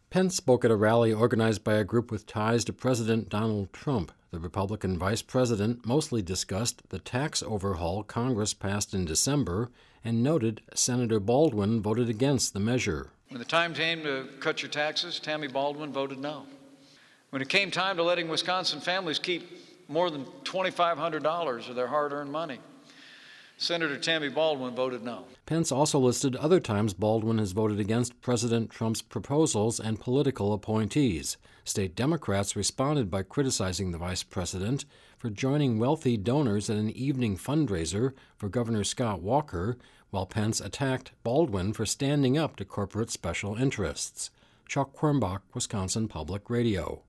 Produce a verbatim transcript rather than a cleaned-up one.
Pence spoke at a rally organized by a group with ties to President Donald Trump. The Republican vice president mostly discussed the tax overhaul Congress passed in December and noted Senator Baldwin voted against the measure. When the time came to cut your taxes, Tammy Baldwin voted no. When it came time to letting Wisconsin families keep more than two thousand five hundred dollars of their hard-earned money, Senator Tammy Baldwin voted no. Pence also listed other times Baldwin has voted against President Trump's proposals and political appointees. State Democrats responded by criticizing the vice president for joining wealthy donors at an evening fundraiser for Governor Scott Walker, while Pence attacked Baldwin for standing up to corporate special interests. Chuck Quirmbach, Wisconsin Public Radio.